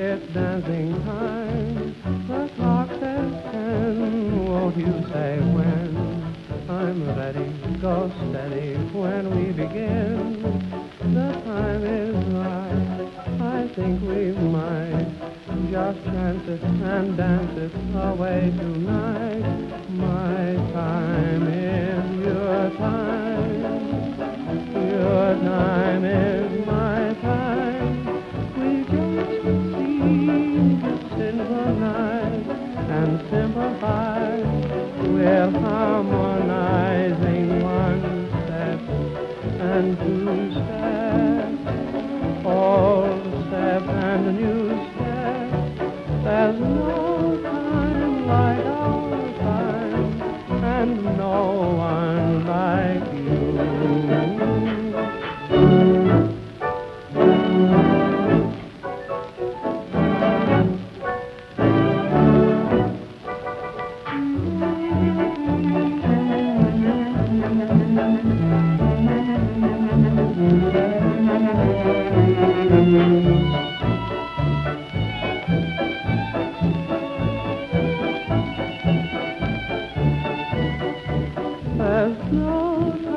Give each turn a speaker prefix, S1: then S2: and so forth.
S1: It's dancing time. The clock says 10. Won't you say when? I'm ready. Go steady when we begin. The time is right. I think we might just chance it and dance it away tonight. My time is your time. Your time is my time. We just seem to synchronize and sympathize. We're harmonizing one step and two steps, old step and new step. There's no time like our time, and no one like you. There's no